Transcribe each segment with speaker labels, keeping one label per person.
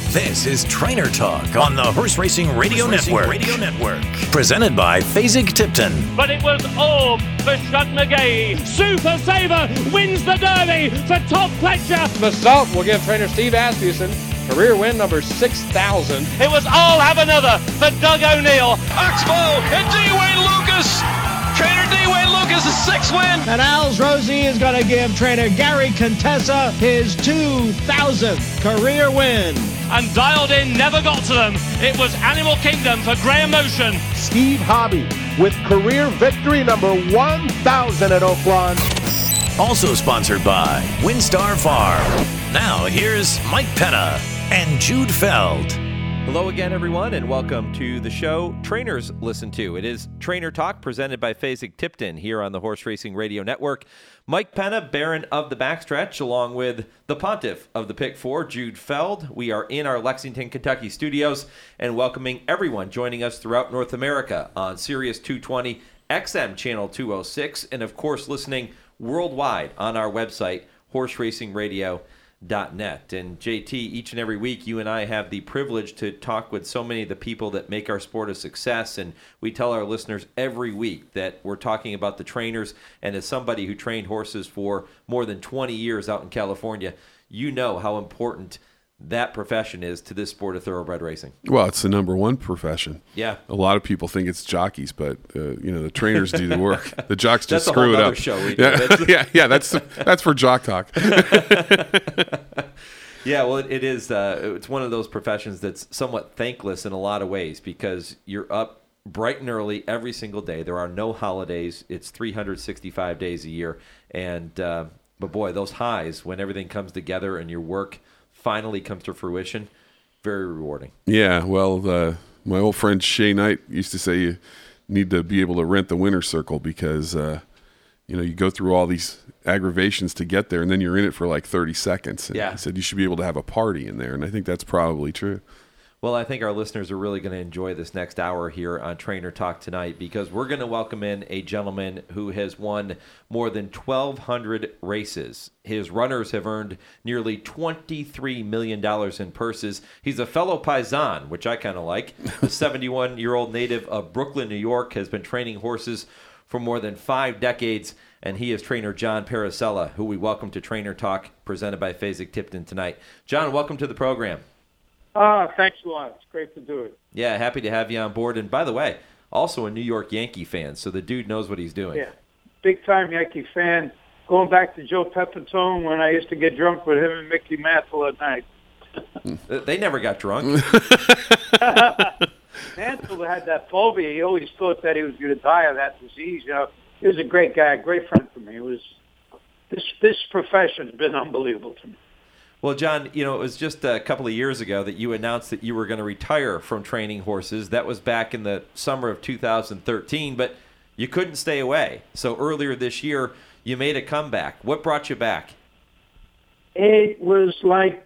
Speaker 1: This is Trainer Talk on the Horse Racing Radio Network. Presented by Fasig-Tipton.
Speaker 2: But it was all for Shug McGee. Super Saver wins the Derby for Todd Pletcher.
Speaker 3: The salt will give trainer Steve Asmussen career win number 6,000.
Speaker 2: It was all have another for Doug O'Neill.
Speaker 4: Oxbow and D. Wayne Lucas. Trainer D. Wayne Lucas' 6th win.
Speaker 5: And Al's Rosie is going to give trainer Gary Contessa his 2,000th career win.
Speaker 2: And Dialed In never got to them. It was Animal Kingdom for Graham Motion.
Speaker 6: Steve Hobby with career victory number 1,000 at Oaklawn.
Speaker 1: Also sponsored by Windstar Farm. Now here's Mike Penna and Jude Feld.
Speaker 7: Hello again, everyone, and welcome to the show Trainers Listen To. It is Trainer Talk presented by Fasig-Tipton here on the Horse Racing Radio Network. Mike Penna, Baron of the Backstretch, along with the Pontiff of the Pick 4, Jude Feld. We are in our Lexington, Kentucky studios and welcoming everyone joining us throughout North America on Sirius 220, XM Channel 206, and of course listening worldwide on our website, horseracingradio.net. And JT, each and every week you and I have the privilege to talk with so many of the people that make our sport a success, and we tell our listeners every week that we're talking about the trainers. And as somebody who trained horses for more than 20 years out in California, you know how important that profession is to this sport of thoroughbred racing.
Speaker 8: Well, it's the number one profession.
Speaker 7: Yeah.
Speaker 8: A lot of people think it's jockeys, but the trainers do the work. The jocks just
Speaker 7: That's
Speaker 8: screw
Speaker 7: a
Speaker 8: it
Speaker 7: whole
Speaker 8: up.
Speaker 7: other show we do.
Speaker 8: Yeah. That's for Jock Talk.
Speaker 7: Yeah, well, it is. It's one of those professions that's somewhat thankless in a lot of ways because you're up bright and early every single day. There are no holidays. It's 365 days a year. And but boy, those highs when everything comes together and your work finally comes to fruition, very rewarding.
Speaker 8: Yeah, well, my old friend Shay Knight used to say you need to be able to rent the winner's circle because you go through all these aggravations to get there, and then you're in it for like 30 seconds. And
Speaker 7: Yeah.
Speaker 8: he said you should be able to have a party in there, and I think that's probably true.
Speaker 7: Well, I think our listeners are really going to enjoy this next hour here on Trainer Talk tonight because we're going to welcome in a gentleman who has won more than 1,200 races. His runners have earned nearly $23 million in purses. He's a fellow Paisan, which I kind of like. The 71-year-old native of Brooklyn, New York, has been training horses for more than 5 decades, and he is trainer John Parasella, who we welcome to Trainer Talk, presented by Fasig-Tipton tonight. John, welcome to the program.
Speaker 9: Thanks a lot. It's great to do it.
Speaker 7: Yeah, happy to have you on board. And by the way, also a New York Yankee fan, so the dude knows what he's doing.
Speaker 9: Yeah, big-time Yankee fan. Going back to Joe Pepitone when I used to get drunk with him and Mickey Mantle at night.
Speaker 7: They never got drunk.
Speaker 9: Mantle had that phobia. He always thought that he was going to die of that disease. He was a great guy, a great friend for me. It was this profession's been unbelievable to me.
Speaker 7: Well, John, it was just a couple of years ago that you announced that you were going to retire from training horses. That was back in the summer of 2013, but you couldn't stay away. So earlier this year, you made a comeback. What brought you back?
Speaker 9: It was like,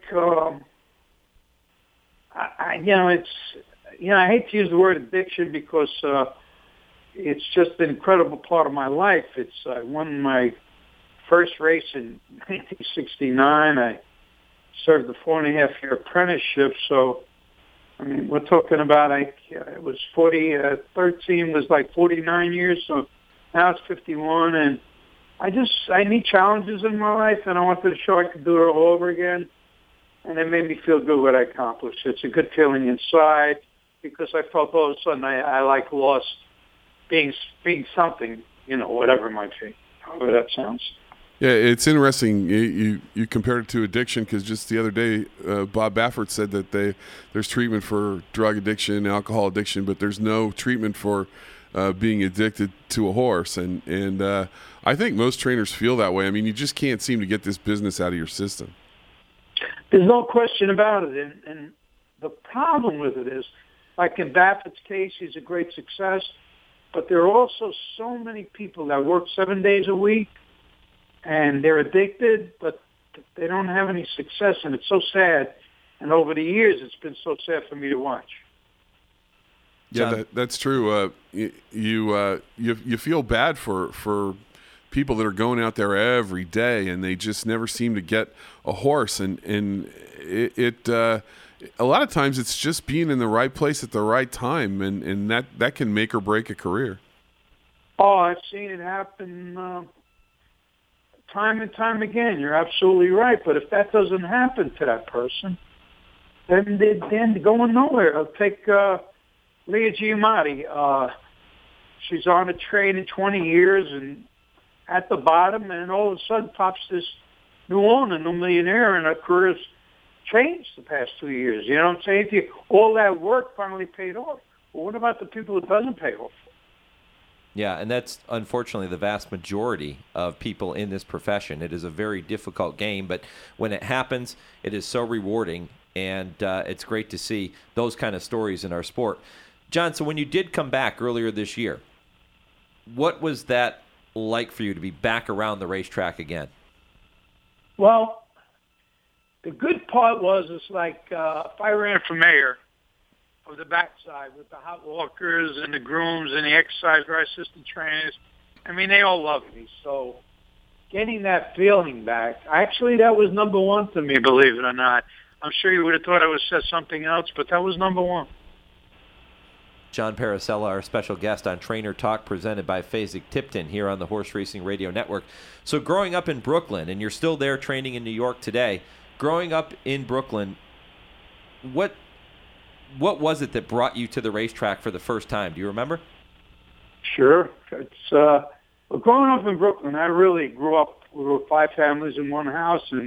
Speaker 9: I hate to use the word addiction because it's just an incredible part of my life. I won my first race in 1969. I served a 4.5-year apprenticeship. So, we're talking about, it was 13 was like 49 years. So now it's 51. And I need challenges in my life, and I wanted to show I could do it all over again. And it made me feel good what I accomplished. It's a good feeling inside because I felt all of a sudden I lost being something, whatever it might be, however that sounds.
Speaker 8: Yeah, it's interesting. You compared it to addiction because just the other day, Bob Baffert said that there's treatment for drug addiction, alcohol addiction, but there's no treatment for being addicted to a horse. And I think most trainers feel that way. You just can't seem to get this business out of your system.
Speaker 9: There's no question about it. And the problem with it is, like in Baffert's case, he's a great success, but there are also so many people that work 7 days a week, and they're addicted, but they don't have any success, and it's so sad. And over the years, it's been so sad for me to watch.
Speaker 8: Yeah, that's true. You feel bad for people that are going out there every day, and they just never seem to get a horse. And it a lot of times it's just being in the right place at the right time, and that can make or break a career.
Speaker 9: Oh, I've seen it happen time and time again. You're absolutely right. But if that doesn't happen to that person, then they're going nowhere. I'll take Leah Giamatti. She's on a train in 20 years and at the bottom, and all of a sudden pops this new owner, new millionaire, and her career's changed the past 2 years. You know what I'm saying? All that work finally paid off. Well, what about the people it doesn't pay off?
Speaker 7: Yeah, and that's unfortunately the vast majority of people in this profession. It is a very difficult game, but when it happens, it is so rewarding, and it's great to see those kind of stories in our sport. John, so when you did come back earlier this year, what was that like for you to be back around the racetrack again?
Speaker 9: Well, the good part was it's like if I ran for mayor of the backside with the hot walkers and the grooms and the exercise or assistant trainers, I mean, they all loved me. So getting that feeling back, actually that was number one to me, believe it or not. I'm sure you would have thought I would have said something else, but that was number one.
Speaker 7: John Paracella, our special guest on Trainer Talk, presented by Fasig-Tipton here on the Horse Racing Radio Network. So growing up in Brooklyn, and you're still there training in New York today, growing up in Brooklyn, what was it that brought you to the racetrack for the first time? Do you remember?
Speaker 9: Sure. It's well, growing up in Brooklyn, I really grew up. We were 5 families in one house, and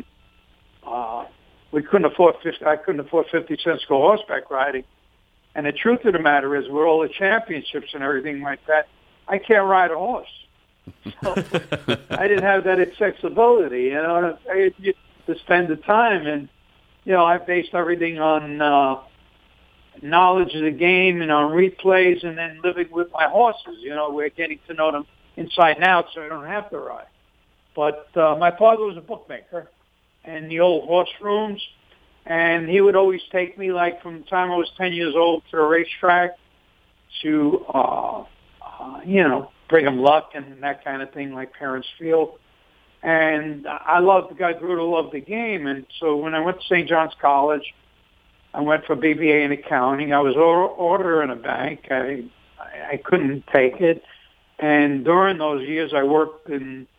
Speaker 9: we couldn't afford 50. I couldn't afford 50 cents to go horseback riding. And the truth of the matter is, with all the championships and everything like that, I can't ride a horse. So I didn't have that accessibility, you know, to spend the time. And, you know, I based everything on knowledge of the game and on replays, and then living with my horses. You know, we're getting to know them inside and out, so I don't have to ride. But my father was a bookmaker in the old horse rooms. And he would always take me, like, from the time I was 10 years old to a racetrack to, you know, bring him luck and that kind of thing, like parents feel. And I grew to love the game. And so when I went to St. John's College, I went for BBA in accounting. I was auditor in a bank. I couldn't take it. And during those years, I worked in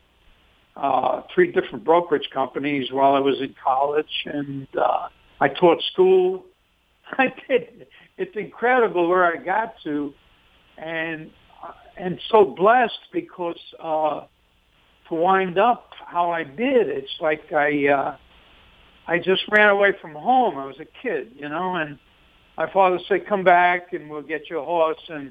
Speaker 9: 3 different brokerage companies while I was in college, and I taught school. I did. It's incredible where I got to, and so blessed because to wind up how I did. It's like I just ran away from home. I was a kid, you know, and my father said, "Come back, and we'll get you a horse." And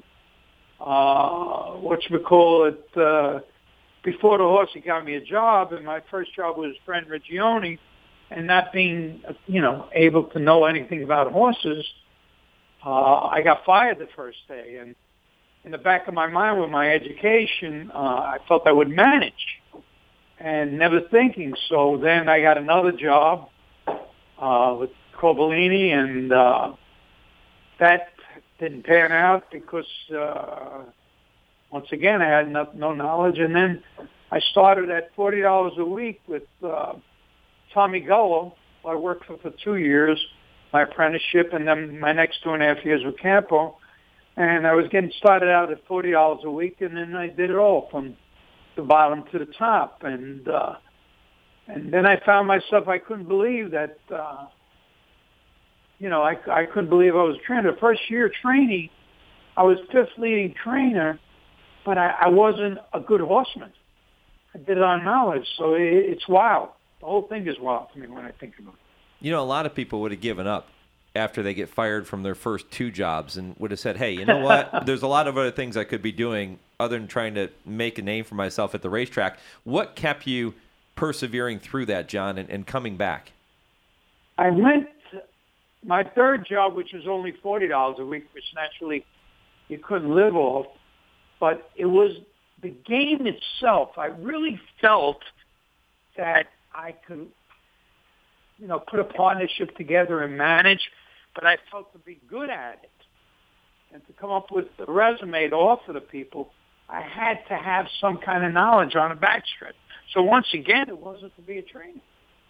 Speaker 9: before the horse, he got me a job, and my first job was Fran Reggioni. And not being, you know, able to know anything about horses, I got fired the first day. And in the back of my mind with my education, I felt I would manage and never thinking. So then I got another job with Corbellini, and that didn't pan out because, once again, I had no knowledge. And then I started at $40 a week with Tommy Gullo. I worked for 2 years, my apprenticeship, and then my next 2.5 years with Campo. And I was getting started out at $40 a week, and then I did it all from the bottom to the top. And then I found myself, I couldn't believe that, you know, I couldn't believe I was a trainer. The first year training, I was 5th leading trainer, but I wasn't a good horseman. I did it on knowledge, so it's wild. The whole thing is wild to me when I think about it.
Speaker 7: You know, a lot of people would have given up after they get fired from their first 2 jobs and would have said, hey, you know what? There's a lot of other things I could be doing other than trying to make a name for myself at the racetrack. What kept you persevering through that, John, and coming back?
Speaker 9: I went my third job, which was only $40 a week, which naturally you couldn't live off, but it was the game itself. I really felt that I could, you know, put a partnership together and manage, but I felt to be good at it and to come up with a resume to offer to people, I had to have some kind of knowledge on a backstretch. So once again, it wasn't to be a trainer.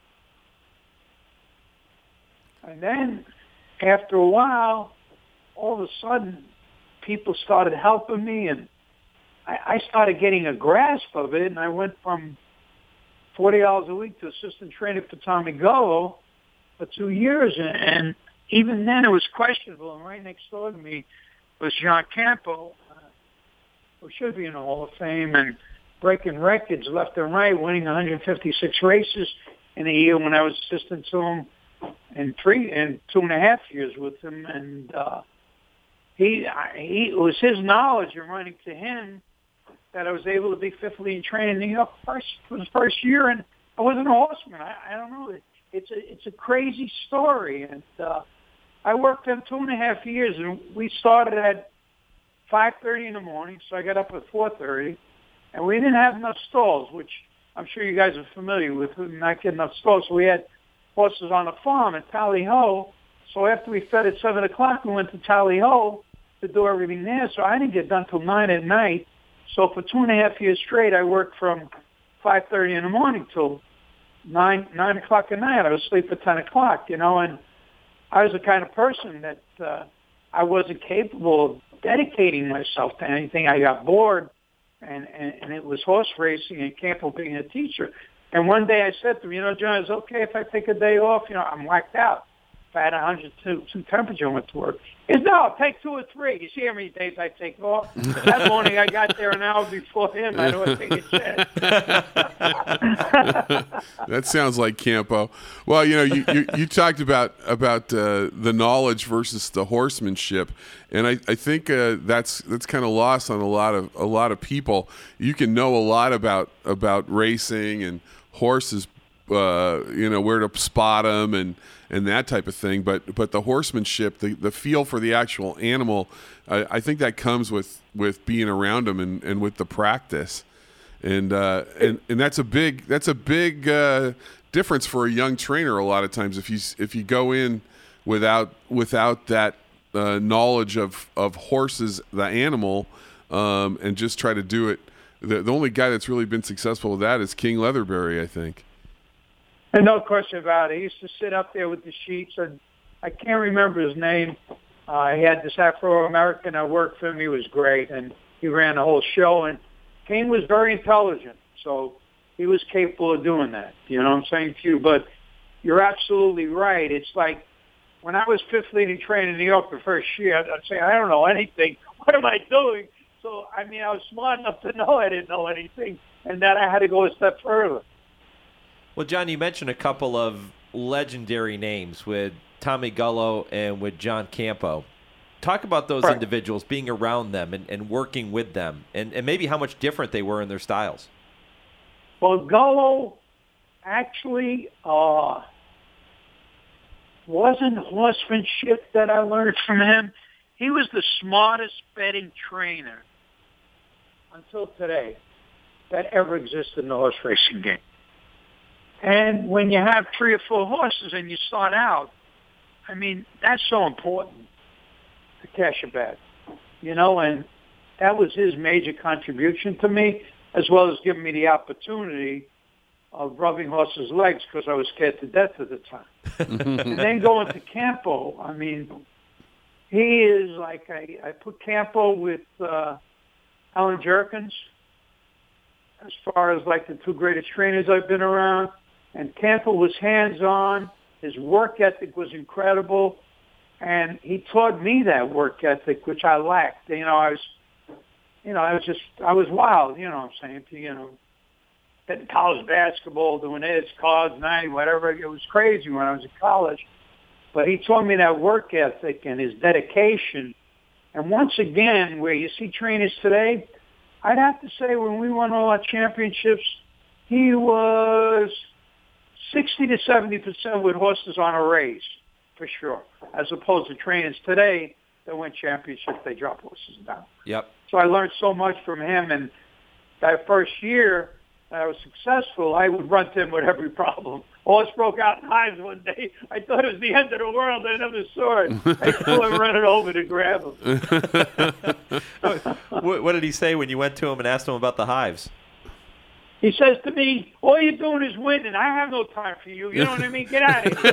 Speaker 9: And then after a while, all of a sudden, people started helping me, and I started getting a grasp of it, and I went from $40 a week to assistant trainer for Tommy Gullo for 2 years, and even then it was questionable. And right next door to me was John Campo, who should be in the Hall of Fame and breaking records left and right, winning 156 races in a year when I was assistant to him, and 2.5 years with him. And it was his knowledge and running to him that I was able to be fifth lead trainer in New York for the first year, and I wasn't a horseman. I don't know. It's a crazy story, and I worked them 2.5 years, and we started at 5:30 in the morning, so I got up at 4:30, and we didn't have enough stalls, which I'm sure you guys are familiar with, not getting enough stalls. So we had horses on a farm in Tally Ho, so after we fed at 7 o'clock, we went to Tally Ho to do everything there, so I didn't get done till 9 at night. So for 2.5 years straight, I worked from 5:30 in the morning till 9 o'clock at night. I was asleep at 10 o'clock, and I was the kind of person that I wasn't capable of dedicating myself to anything. I got bored, and it was horse racing and Campo being a teacher. And one day I said to him, John, is it okay if I take a day off? I'm whacked out. If I had 102 temperature and went to work. He said, no, take 2 or 3. You see how many days I take off? That morning I got there an hour before him. I don't think it's it.
Speaker 8: That sounds like Campo. Well, you talked about the knowledge versus the horsemanship, and I think that's kind of lost on a lot of people. You can know a lot about racing and horses, where to spot them and that type of thing, but the horsemanship, the feel for the actual animal, I think that comes with being around them and with the practice, and that's a big difference for a young trainer. A lot of times, if you go in without that knowledge of horses, the animal, and just try to do it, the only guy that's really been successful with that is King Leatherbury, I think.
Speaker 9: And no question about it. He used to sit up there with the sheets, and I can't remember his name. He had this Afro-American that worked for him. He was great, and he ran the whole show. And King was very intelligent, so he was capable of doing that. You know what I'm saying to you? But you're absolutely right. It's like when I was fifth leading trainer in New York the first year, I'd say, I don't know anything. What am I doing? So, I was smart enough to know I didn't know anything, and that I had to go a step further.
Speaker 7: Well, John, you mentioned a couple of legendary names with Tommy Gullo and with John Campo. Talk about those individuals, being around them and working with them, and maybe how much different they were in their styles.
Speaker 9: Well, Gullo actually wasn't horsemanship that I learned from him. He was the smartest betting trainer until today that ever existed in the horse racing game. And when you have 3 or 4 horses and you start out, that's so important to cash a bet, and that was his major contribution to me, as well as giving me the opportunity of rubbing horses' legs because I was scared to death at the time. And then going to Campo, he is like, I put Campo with Alan Jerkins as far as like the 2 greatest trainers I've been around. And Campo was hands-on. His work ethic was incredible. And he taught me that work ethic, which I lacked. I was wild, I'm saying, hitting college basketball, doing this, college night, whatever. It was crazy when I was in college. But he taught me that work ethic and his dedication. And once again, where you see trainers today, I'd have to say when we won all our championships, he was 60 to 70% with horses on a race, for sure, as opposed to trainers today that win championships, they drop horses down.
Speaker 7: Yep.
Speaker 9: So I learned so much from him, and that first year that I was successful, I would run to him with every problem horse broke out in hives one day. I thought it was the end of the world. I never saw it. I still him running over to grab him.
Speaker 7: What did he say when you went to him and asked him about the hives?
Speaker 9: He says to me, all you're doing is winning. I have no time for you. You know what I mean? Get out of here.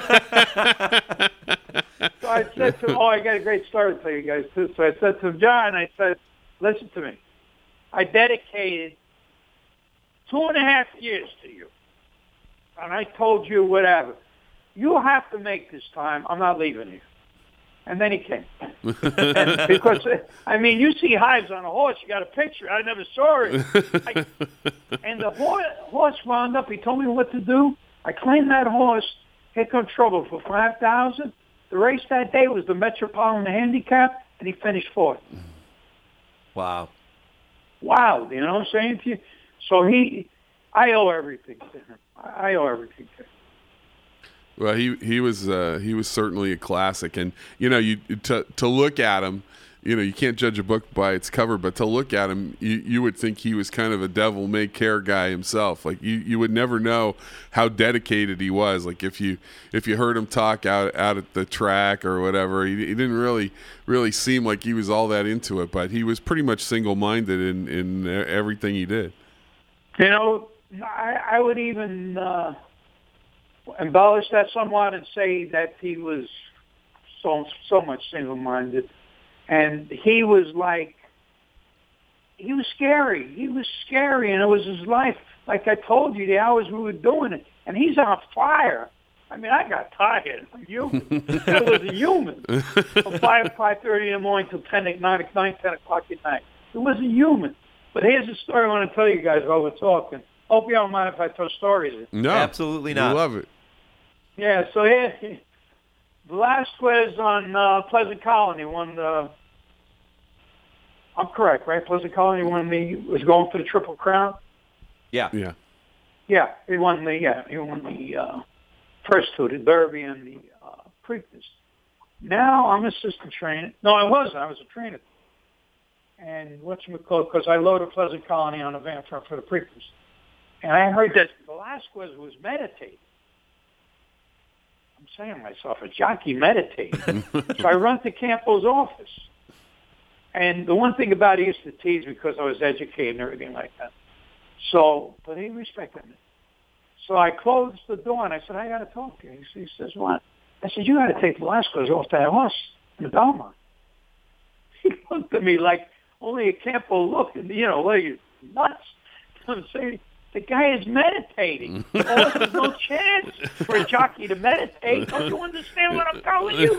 Speaker 9: So I said to him, I got a great story to tell you guys, too. So I said to him, John, I said, listen to me. I dedicated 2.5 years to you. And I told you, whatever. You have to make this time. I'm not leaving you. And then he came. And because, you see hives on a horse. You got a picture. I never saw it. And the horse wound up. He told me what to do. I claimed that horse. Here comes trouble for $5,000. The race that day was the Metropolitan Handicap, and he finished fourth.
Speaker 7: Wow.
Speaker 9: Wow. You know what I'm saying to you? So I owe everything to him. I owe everything to him.
Speaker 8: Well, he was certainly a classic, and to look at him, you can't judge a book by its cover, but to look at him, you would think he was kind of a devil-may-care guy himself. Like you would never know how dedicated he was. Like if you heard him talk out at the track or whatever, he didn't really seem like he was all that into it, but he was pretty much single-minded in everything he did.
Speaker 9: I would even embellish that somewhat and say that he was so much single-minded. And he was scary. He was scary, and it was his life. Like I told you, the hours we were doing it. And he's on fire. I got tired. I'm human. I was a human. From 5:30 in the morning till 10 o'clock at night. It was a human. But here's a story I want to tell you guys while we're talking. Hope you don't mind if I tell stories.
Speaker 8: No,
Speaker 7: absolutely not.
Speaker 8: I love it.
Speaker 9: Yeah, so here, Velasquez on Pleasant Colony won the. I'm correct, right? Pleasant Colony was going for the Triple Crown.
Speaker 7: Yeah.
Speaker 8: Yeah.
Speaker 9: Yeah, he won the first two, the Derby and the Preakness. Now I'm assistant trainer. No, I wasn't. I was a trainer. And whatchamacallit, because I loaded Pleasant Colony on a van for the Preakness. And I heard that Velasquez was meditating. I'm saying to myself, a jockey meditating. So I run to Campo's office. And the one thing about it, he used to tease because I was educated and everything like that. So, but he respected me. So I closed the door and I said, I got to talk to you. He says, what? I said, you got to take Velasquez off that horse in the Belmont. He looked at me like only a Campo looked, and what are you, nuts? I'm saying, the guy is meditating. Oh, there's no chance for a jockey to meditate. Don't you understand what I'm telling you?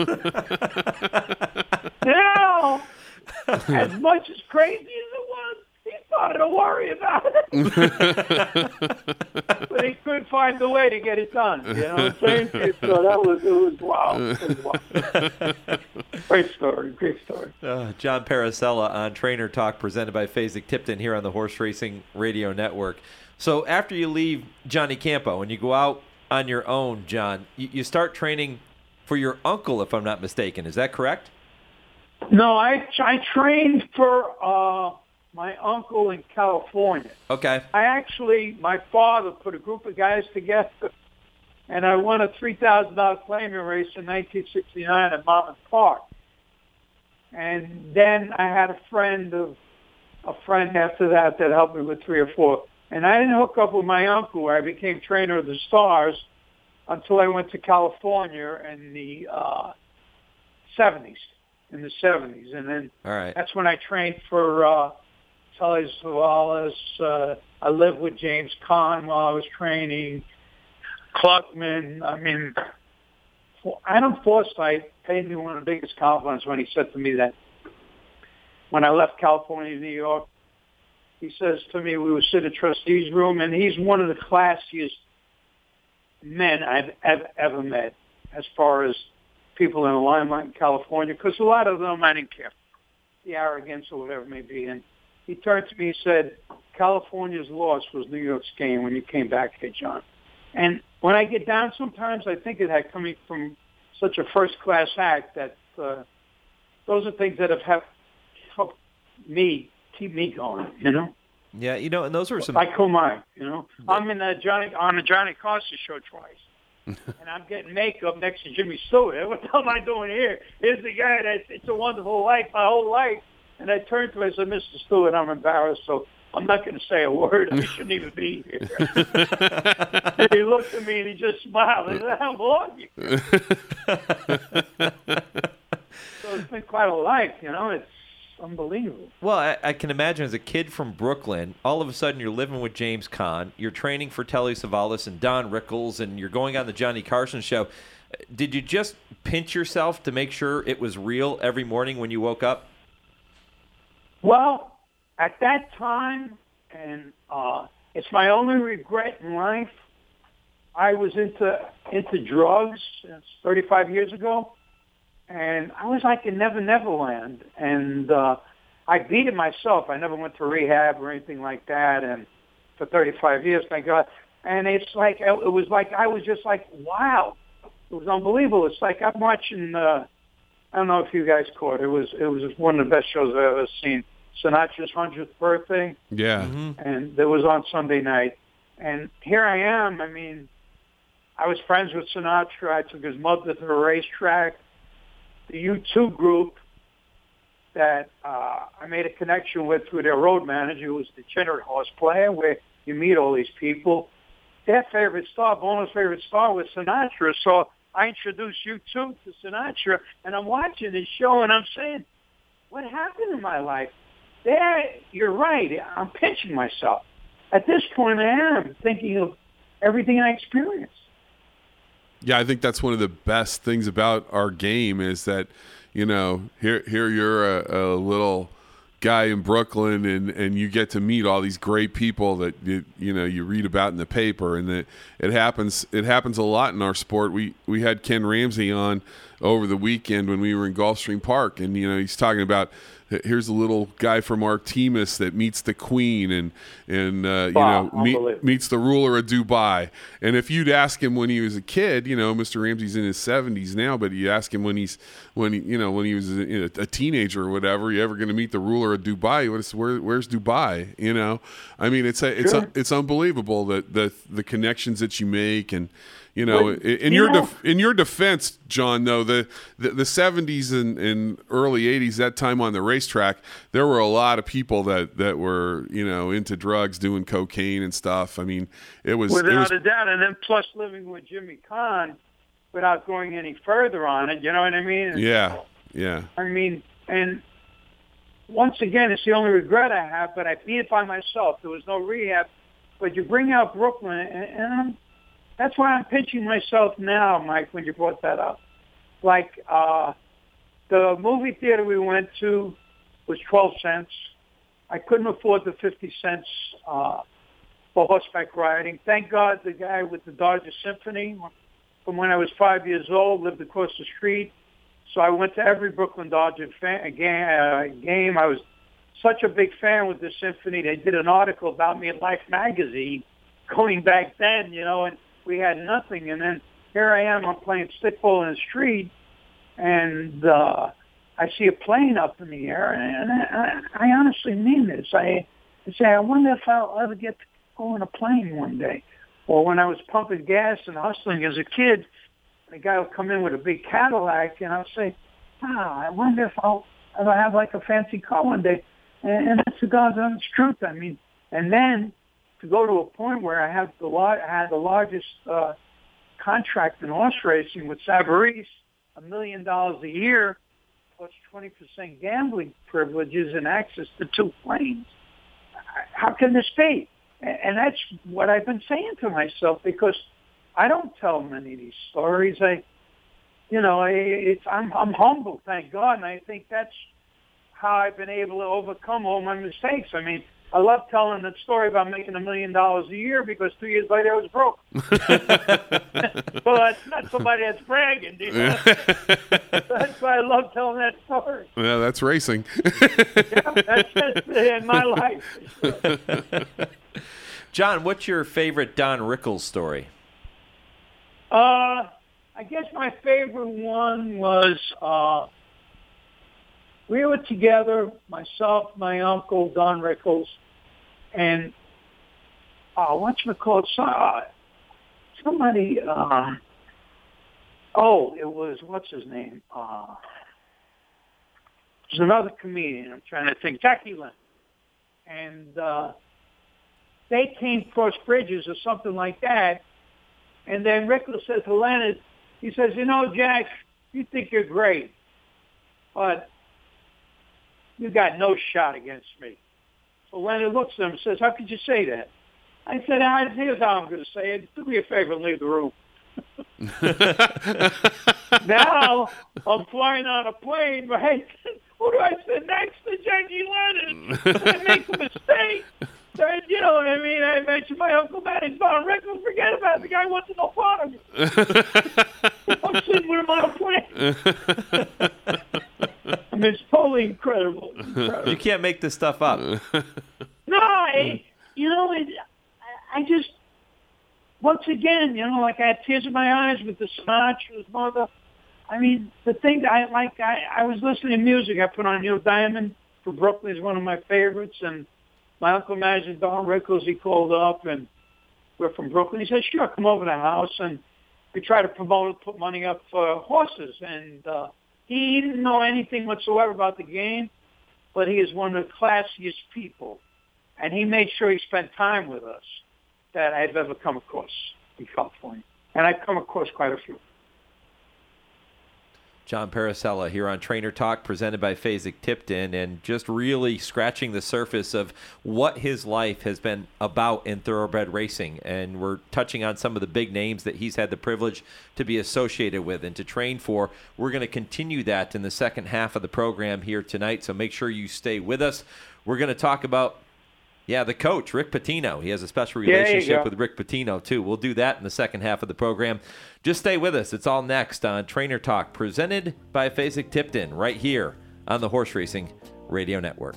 Speaker 9: As much as crazy as it was, he started to worry about it. But he could find a way to get it done. You know what I'm saying? So it was wow. Great story.
Speaker 7: John Paracella on Trainer Talk, presented by Fasig-Tipton here on the Horse Racing Radio Network. So after you leave Johnny Campo and you go out on your own, John, you start training for your uncle, if I'm not mistaken. Is that correct?
Speaker 9: No, I trained for my uncle in California.
Speaker 7: Okay.
Speaker 9: My father put a group of guys together, and I won a $3,000 claiming race in 1969 at Monmouth Park. And then I had a friend after that helped me with 3 or 4. And I didn't hook up with my uncle, where I became trainer of the Stars, until I went to California in the 70s. And then
Speaker 7: all right.
Speaker 9: That's when I trained for Tully Savalas. I lived with James Caan while I was training. Cluckman. Adam Forsythe paid me one of the biggest compliments when he said to me that when I left California to New York, he says to me, we would sit in the trustees' room, and he's one of the classiest men I've ever met as far as people in the limelight in California, because a lot of them I didn't care, the arrogance or whatever it may be. And he turned to me and said, California's loss was New York's gain when you came back here, John. And when I get down sometimes, I think of that coming from such a first-class act that those are things that have helped me keep me going,
Speaker 7: Yeah, and those were some.
Speaker 9: Like who am I? I'm in on the Johnny Carson show twice. And I'm getting makeup next to Jimmy Stewart. What the hell am I doing here? Here's the guy that It's a Wonderful Life, my whole life. And I turned to him and said, Mr. Stewart, I'm embarrassed, so I'm not going to say a word. I shouldn't even be here. And he looked at me and he just smiled. I said, how long you? So it's been quite a life, It's unbelievable.
Speaker 7: Well, I can imagine as a kid from Brooklyn, all of a sudden you're living with James Caan, you're training for Telly Savalas and Don Rickles, and you're going on the Johnny Carson show. Did you just pinch yourself to make sure it was real every morning when you woke up?
Speaker 9: Well, at that time, and it's my only regret in life, I was into drugs. It's 35 years ago. And I was like in Never Neverland, and I beat it myself. I never went to rehab or anything like that, and for 35 years, thank God. And it was like I was just like, wow, it was unbelievable. It's like I'm watching. I don't know if you guys caught it. It was one of the best shows I've ever seen. Sinatra's 100th birthday.
Speaker 8: Yeah,
Speaker 9: and it was on Sunday night. And here I am. I mean, I was friends with Sinatra. I took his mother to the racetrack. The U2 group that I made a connection with through their road manager, who was the degenerate horse player, where you meet all these people. Their favorite star, Bono's favorite star, was Sinatra. So I introduced U2 to Sinatra, and I'm watching this show, and I'm saying, what happened in my life? You're right. I'm pinching myself. At this point, I am thinking of everything I experienced.
Speaker 8: Yeah, I think that's one of the best things about our game is that, here you're a little guy in Brooklyn and you get to meet all these great people that you read about in the paper, and it happens a lot in our sport. We had Ken Ramsey on over the weekend when we were in Gulfstream Park, and he's talking about here's a little guy from Artemis that meets the Queen and meets the ruler of Dubai. And if you'd ask him when he was a kid, Mr. Ramsey's in his 70s now, but you ask him when he was a teenager or whatever, you ever going to meet the ruler of Dubai? Where's Dubai? I mean, it's unbelievable that the connections that you make. And in your defense, John, though, the 70s and early 80s, that time on the racetrack, there were a lot of people that were into drugs, doing cocaine and stuff. I mean, it was
Speaker 9: without a doubt. And then plus living with Jimmy Caan, without going any further on it, you know what I mean?
Speaker 8: Yeah.
Speaker 9: I mean, and once again, it's the only regret I have. But I beat it by myself. There was no rehab. But you bring out Brooklyn, and that's why I'm pinching myself now, Mike, when you brought that up. Like, the movie theater we went to was 12 cents. I couldn't afford the 50 cents for horseback riding. Thank God the guy with the Dodger Symphony from when I was 5 years old lived across the street. So I went to every Brooklyn Dodger game. I was such a big fan with the Symphony. They did an article about me at Life magazine going back then, and we had nothing. And then here I am, I'm playing stickball in the street, and I see a plane up in the air, and I honestly mean this. I say, I wonder if I'll ever get to go in a plane one day. Or when I was pumping gas and hustling as a kid, the guy will come in with a big Cadillac, and I'll say, I wonder if I'll ever have like a fancy car one day. And that's the God's honest truth. I mean, and then to go to a point where I had the largest contract in horse racing with Savarese, $1 million a year, plus 20% gambling privileges and access to 2 planes. How can this be? And that's what I've been saying to myself, because I don't tell many of these stories. I'm humble, thank God, and I think that's how I've been able to overcome all my mistakes. I mean, I love telling that story about making $1 million a year, because 2 years later I was broke. Well, that's not somebody that's bragging, That's why I love telling that story.
Speaker 8: Yeah, that's racing.
Speaker 9: That's just in my life.
Speaker 7: John, what's your favorite Don Rickles story?
Speaker 9: I guess my favorite one was we were together, myself, my uncle, Don Rickles, And whatchamacallit, somebody, it was, what's his name? There's another comedian, I'm trying to think, Jackie Lynn. And they came across bridges or something like that. And then Rickles says to Leonard, he says, Jack, you think you're great, but you got no shot against me. So Leonard looks at him and says, how could you say that? I said, here's how I'm going to say it. Do me a favor and leave the room. Now, I'm flying on a plane, right? Who do I sit next to? Jackie Leonard. I make a mistake. You know what I mean? I mentioned my Uncle Manny's Don Rickles. Forget about it. The guy wants to know part of me. I'm sitting with him on a plane. I mean, it's totally incredible.
Speaker 7: You can't make this stuff up.
Speaker 9: No, I just, once again, like I had tears in my eyes with the Sinatra's mother. I mean, the thing that I was listening to music. I put on Neil Diamond for Brooklyn. Is one of my favorites. And my Uncle Imagine Don Rickles, he called up, and we're from Brooklyn. He said, sure, come over to the house. And we try to promote it, put money up for horses. And he didn't know anything whatsoever about the game, but he is one of the classiest people. And he made sure he spent time with us that I've ever come across in California. And I've come across quite a few.
Speaker 7: John Parasella here on Trainer Talk, presented by Fasig-Tipton, and just really scratching the surface of what his life has been about in thoroughbred racing. And we're touching on some of the big names that he's had the privilege to be associated with and to train for. We're going to continue that in the second half of the program here tonight, so make sure you stay with us. We're going to talk about the coach, Rick Pitino. He has a special relationship with Rick Pitino, too. We'll do that in the second half of the program. Just stay with us. It's all next on Trainer Talk, presented by Fasig-Tipton, right here on the Horse Racing Radio Network.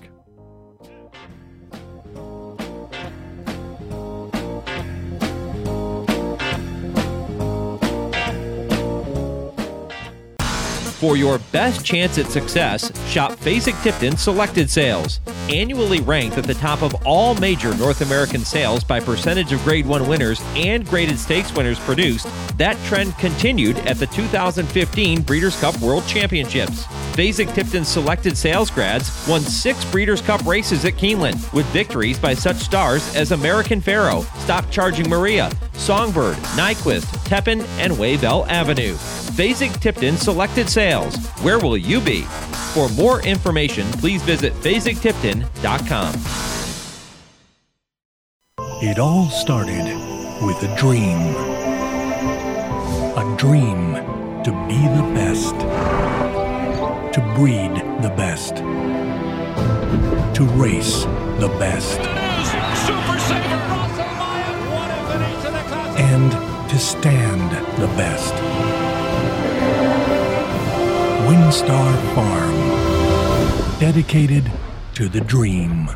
Speaker 10: For your best chance at success, shop Fasig-Tipton Selected Sales. Annually ranked at the top of all major North American sales by percentage of Grade 1 winners and graded stakes winners produced, that trend continued at the 2015 Breeders' Cup World Championships. Fasig-Tipton Selected Sales grads won 6 Breeders' Cup races at Keeneland, with victories by such stars as American Pharoah, Stop Charging Maria, Songbird, Nyquist, Tepin, and Waybell Avenue. Fasig-Tipton Selected Sales. Where will you be? For more information, please visit FasigTipton.com.
Speaker 11: It all started with a dream. A dream to be the best. To breed the best. To race the best.
Speaker 4: Super Saver!
Speaker 11: And to stand the best. WinStar Farm, dedicated to the dream.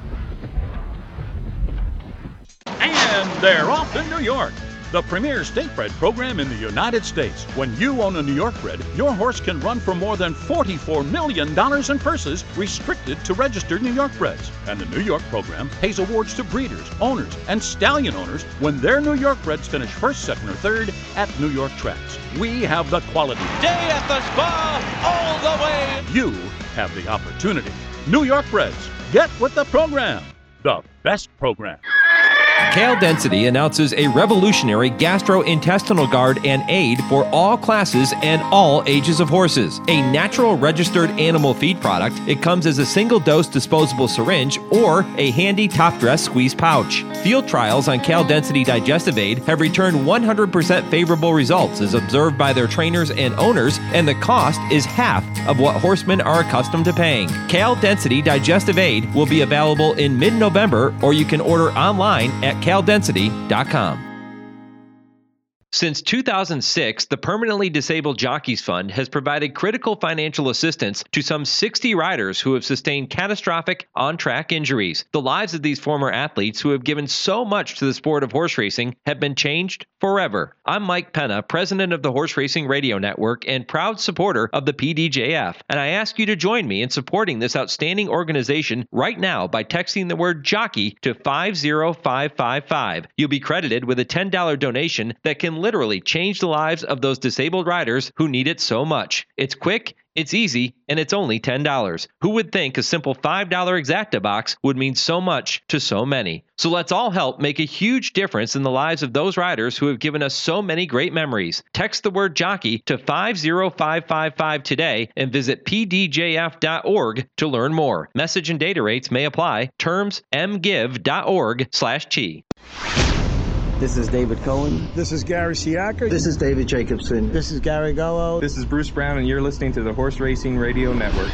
Speaker 12: And they're off to New York, the premier state-bred program in the United States. When you own a New York bred, your horse can run for more than $44 million in purses, restricted to registered New York breds. And the New York program pays awards to breeders, owners, and stallion owners when their New York breds finish first, second, or third at New York tracks. We have the quality.
Speaker 4: Day at the spa, all the way.
Speaker 12: You have the opportunity. New York breds, get with the program. The best program.
Speaker 10: Kale Density announces a revolutionary gastrointestinal guard and aid for all classes and all ages of horses. A natural registered animal feed product, it comes as a single-dose disposable syringe or a handy top-dress squeeze pouch. Field trials on Kale Density Digestive Aid have returned 100% favorable results as observed by their trainers and owners, and the cost is half of what horsemen are accustomed to paying. Kale Density Digestive Aid will be available in mid-November, or you can order online at CalDensity.com. Since 2006, the Permanently Disabled Jockeys Fund has provided critical financial assistance to some 60 riders who have sustained catastrophic on-track injuries. The lives of these former athletes who have given so much to the sport of horse racing have been changed forever. I'm Mike Penna, president of the Horse Racing Radio Network and proud supporter of the PDJF, and I ask you to join me in supporting this outstanding organization right now by texting the word jockey to 50555. You'll be credited with a $10 donation that can literally change the lives of those disabled riders who need it so much. It's quick, it's easy, and it's only $10. Who would think a simple $5 Exacta box would mean so much to so many? So let's all help make a huge difference in the lives of those riders who have given us so many great memories. Text the word jockey to 50555 today and visit pdjf.org to learn more. Message and data rates may apply. Terms mgive.org/T.
Speaker 13: This is David Cohen.
Speaker 5: This is Gary Siaka.
Speaker 13: This is David Jacobson.
Speaker 5: This is Gary Gullo.
Speaker 14: This is Bruce Brown, and you're listening to the Horse Racing Radio Network.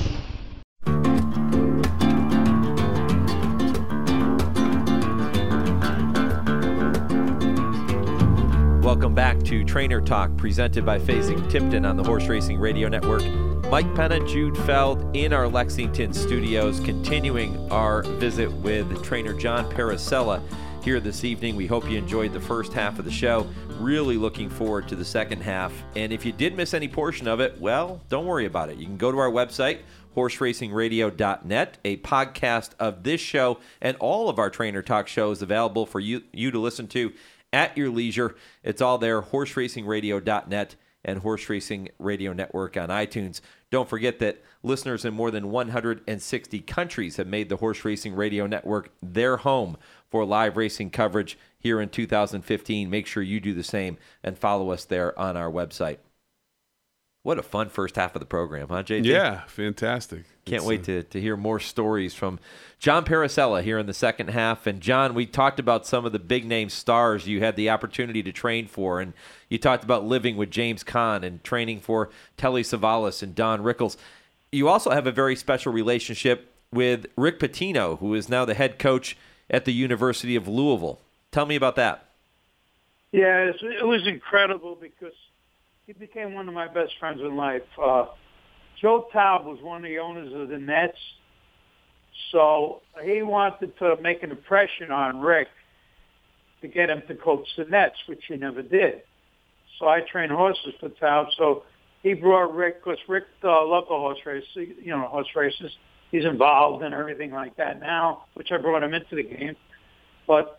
Speaker 7: Welcome back to Trainer Talk, presented by Fasig-Tipton on the Horse Racing Radio Network. Mike Penna, Jude Feld in our Lexington studios, continuing our visit with trainer John Parasella here this evening. We hope you enjoyed the first half of the show. Really looking forward to the second half. And if you did miss any portion of it, well, don't worry about it. You can go to our website, horseracingradio.net. A podcast of this show and all of our Trainer Talk shows available for you to listen to at your leisure. It's all there, horseracingradio.net and Horse Racing Radio Network on iTunes. Don't forget that listeners in more than 160 countries have made the Horse Racing Radio Network their home for live racing coverage here in 2015. Make sure you do the same and follow us there on our website. What a fun first half of the program, huh, JJ?
Speaker 8: Yeah, fantastic.
Speaker 7: Can't wait to hear more stories from John Parasella here in the second half. And, John, we talked about some of the big-name stars you had the opportunity to train for, and you talked about living with James Caan and training for Telly Savalas and Don Rickles. You also have a very special relationship with Rick Pitino, who is now the head coach at the University of Louisville. Tell me about that.
Speaker 9: Yeah, it was incredible because he became one of my best friends in life. Joe Taub was one of the owners of the Nets, so he wanted to make an impression on Rick to get him to coach the Nets, which he never did. So I trained horses for Taub, so he brought Rick, because Rick loved the horse races. He's involved in everything like that now, which I brought him into the game. But,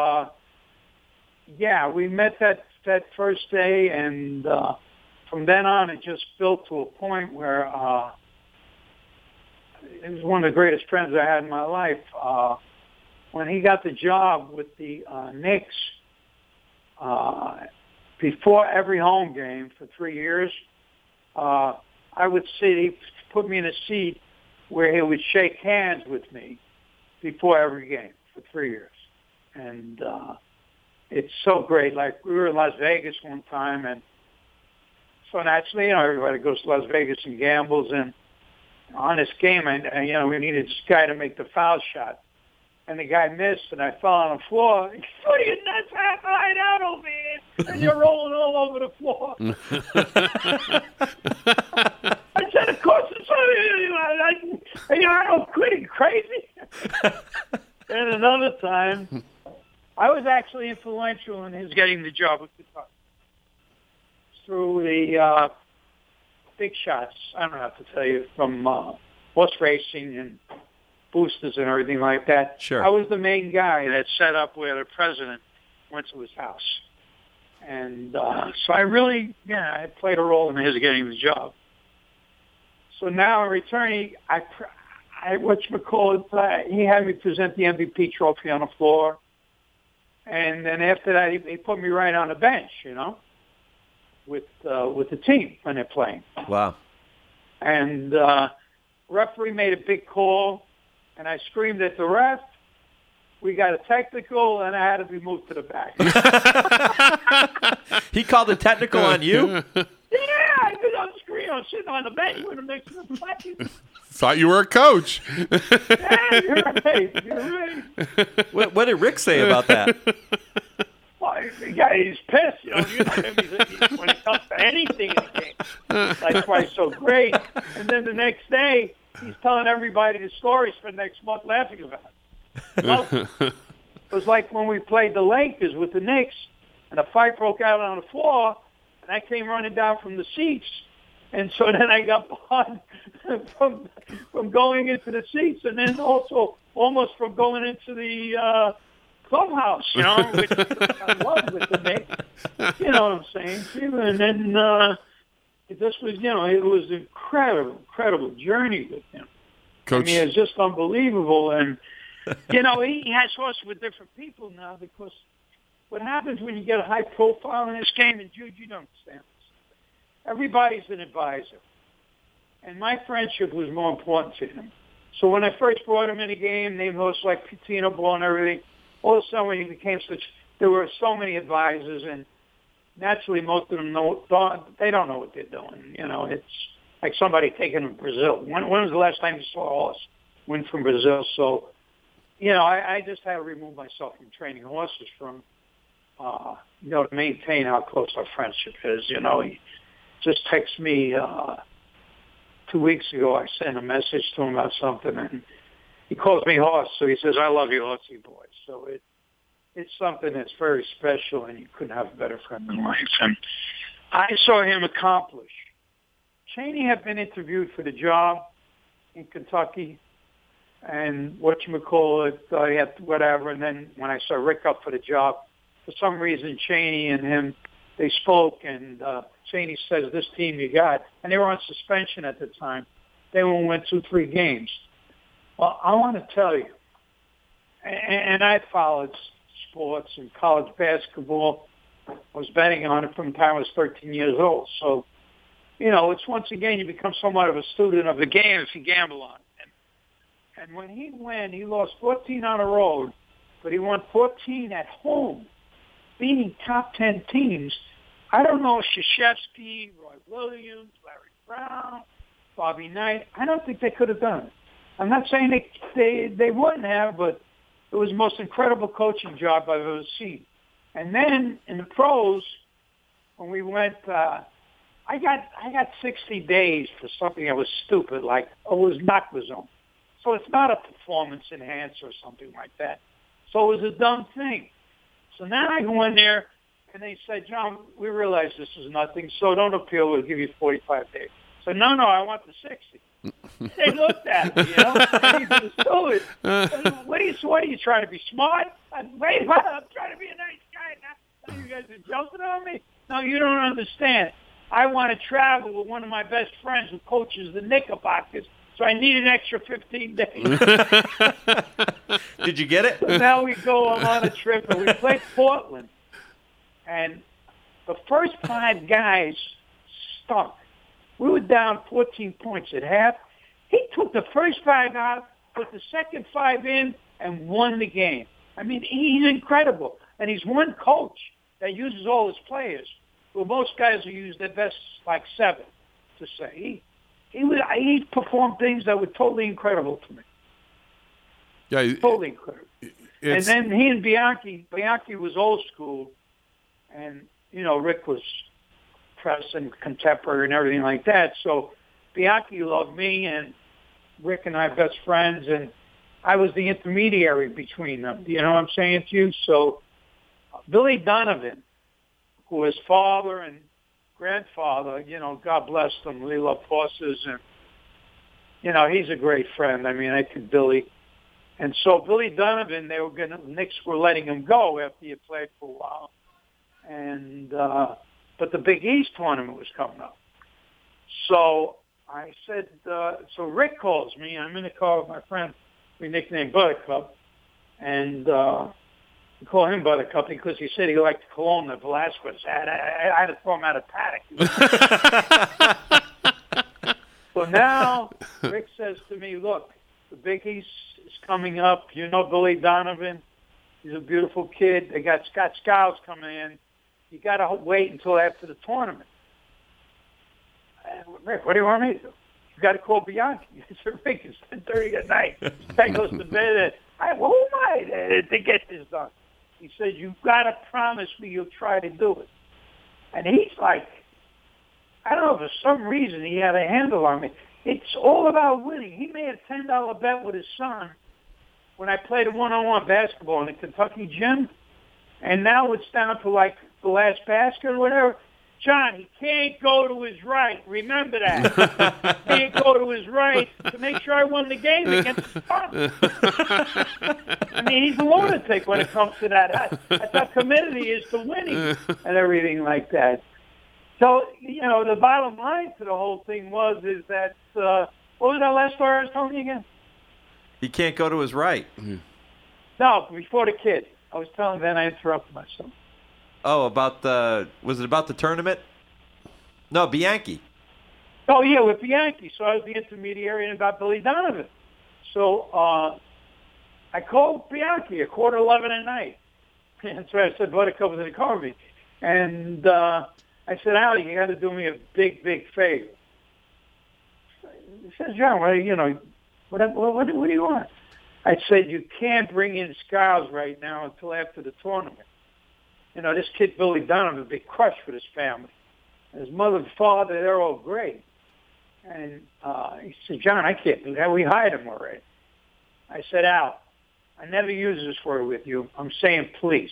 Speaker 9: yeah, we met that first day, and from then on it just built to a point where it was one of the greatest friends I had in my life. When he got the job with the Knicks, before every home game for 3 years, I would sit, he put me in a seat where he would shake hands with me before every game for 3 years. And it's so great. Like, we were in Las Vegas one time, and so naturally, everybody goes to Las Vegas and gambles, and on this game, we needed this guy to make the foul shot. And the guy missed, and I fell on the floor. He said, "What are you nuts? Lie down over here, and you're rolling all over the floor." I said, "Of course, it's I don't quit crazy." And another time, I was actually influential in his getting the job with Kentucky through the big shots. I don't have to tell you, from horse racing and boosters and everything like that.
Speaker 7: Sure.
Speaker 9: I was the main guy that set up where the president went to his house. And so I really, I played a role in his getting the job. So now in return, he had me present the MVP trophy on the floor. And then after that, he put me right on the bench, with the team when they're playing.
Speaker 7: Wow.
Speaker 9: And referee made a big call, and I screamed at the ref. We got a technical, and I had to be moved to the back.
Speaker 7: He called a technical on you?
Speaker 9: Yeah, because I'm sitting on the bench with him next to the play.
Speaker 8: Thought you were a coach.
Speaker 9: Yeah, you're right.
Speaker 7: What did Rick say about that?
Speaker 9: Well, the guy is pissed. You know him, when it comes to anything in the game. That's why he's so great. And then the next day, he's telling everybody the stories for the next month, laughing about it. Well, it was like when we played the Lakers with the Knicks, and a fight broke out on the floor, and I came running down from the seats. And so then I got barred from going into the seats, and then also almost from going into the clubhouse, you know, which I love with the Knicks. You know what I'm saying? And then this was, you know, it was an incredible journey with him.
Speaker 8: Coach.
Speaker 9: I mean, it's just unbelievable. And, you know, he has horses with different people now because what happens when you get a high profile in this game, and Jude, you don't understand. Everybody's an advisor. And my friendship was more important to him. So when I first brought him in the game, named hosts like Pitino Ball and everything, all of a sudden when he became there were so many advisors, and naturally most of them they don't know what they're doing. You know, it's like somebody taking him to Brazil. When was the last time you saw a horse win from Brazil? So, you know, I just had to remove myself from training horses from, you know, to maintain how close our friendship is. You know, he just texted me 2 weeks ago. I sent a message to him about something, and he calls me Horse. So he says, "I love you, Horsey boy." So it's something that's very special, and you couldn't have a better friend in life. And I saw him accomplish. Cheney had been interviewed for the job in Kentucky, and whatchamacallit, he had whatever. And then when I saw Rick up for the job, for some reason Cheney and him, they spoke, and Cheney says, "This team you got," and they were on suspension at the time. They won't win 2-3 games. Well, I want to tell you, and I followed sports and college basketball. I was betting on it from the time I was 13 years old. So, you know, it's once again you become somewhat of a student of the game if you gamble on it. And when he won, he lost 14 on the road, but he won 14 at home, beating top 10 teams. I don't know Krzyzewski, Roy Williams, Larry Brown, Bobby Knight. I don't think they could have done it. I'm not saying they wouldn't have, but it was the most incredible coaching job I've ever seen. And then in the pros, when we went, I got 60 days for something that was stupid, like it was Noctazone. So it's not a performance enhancer or something like that. So it was a dumb thing. So now I go in there, and they said, "John, we realize this is nothing, so don't appeal. We'll give you 45 days." So no, I want the 60. They looked at me, you know. And he says, "Dude, what are you trying to be smart?" I'm trying to be a nice guy. Now you guys are jumping on me? No, you don't understand. I want to travel with one of my best friends who coaches the Knickerbockers, so I need an extra 15 days.
Speaker 7: Did you get it?
Speaker 9: So now we go on a trip, and we play Portland. And the first 5 guys stunk. We were down 14 points at half. He took the first 5 out, put the second 5 in, and won the game. I mean, he's incredible. And he's one coach that uses all his players. Well, most guys will use their best, like 7, to say. He performed things that were totally incredible to me.
Speaker 8: Yeah,
Speaker 9: totally incredible. And then he and Bianchi was old school. And, you know, Rick was press and contemporary and everything like that. So Bianchi loved me, and Rick and I were best friends, and I was the intermediary between them. You know what I'm saying to you? So Billy Donovan, who was father and grandfather, you know, God bless them, they loved horses, and, you know, he's a great friend. I mean, I think Billy. And so Billy Donovan, the Knicks were letting him go after he had played for a while. And but the Big East tournament was coming up. So I said, so Rick calls me. I'm in the car with my friend we nicknamed Buttercup. And we call him Buttercup because he said he liked the cologne that Velasquez had. I had to throw him out of paddock. So now Rick says to me, "Look, the Big East is coming up. You know Billy Donovan. He's a beautiful kid. They got Scott Skiles coming in. You got to wait until after the tournament." And Rick, what do you want me to do? You got to call Bianchi. I said, "Rick, it's 10:30 at night. Guy goes to bed. Who am I to get this done?" He said, "You've got to promise me you'll try to do it." And he's like, I don't know, for some reason he had a handle on me. It's all about winning. He made a $10 bet with his son when I played a one-on-one basketball in the Kentucky gym, and now it's down to like the last basket or whatever. John, he can't go to his right. Remember that. He can't go to his right to make sure I won the game against the Bucks. I mean, he's a lunatic when it comes to that. I thought committed is to winning and everything like that. So, you know, the bottom line to the whole thing is that, what was that last story I was telling you again?
Speaker 7: He can't go to his right.
Speaker 9: No, before the kid. I was telling then I interrupted myself.
Speaker 7: Oh, was it about the tournament? No, Bianchi.
Speaker 9: Oh, yeah, with Bianchi. So I was the intermediary and got Billy Donovan. So I called Bianchi at 11:15 at night. And so I said, Buttercup was in the car with me. And I said, Allie, you got to do me a big, big favor. He said, John, what do you want? I said, you can't bring in Skiles right now until after the tournament. You know, this kid, Billy Donovan, a big crush for his family. His mother and father, they're all great. And he said, John, I can't do that. We hired him already. I said, Al, I never use this word with you. I'm saying please.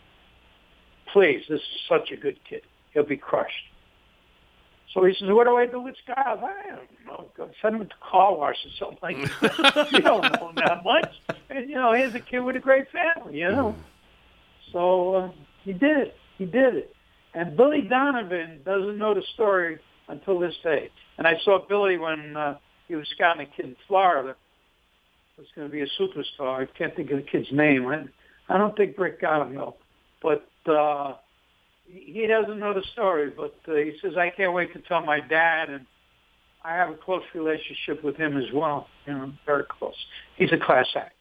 Speaker 9: Please, this is such a good kid. He'll be crushed. So he says, what do I do with Skiles? I don't know. Go send him to the car wash or something like that. You don't know him that much. And, you know, here's a kid with a great family, you know. So he did it. He did it. And Billy Donovan doesn't know the story until this day. And I saw Billy when he was scouting a kid in Florida. It was going to be a superstar. I can't think of the kid's name. I don't think Brick got him, though. But he doesn't know the story. But he says, I can't wait to tell my dad. And I have a close relationship with him as well. You know, very close. He's a class act.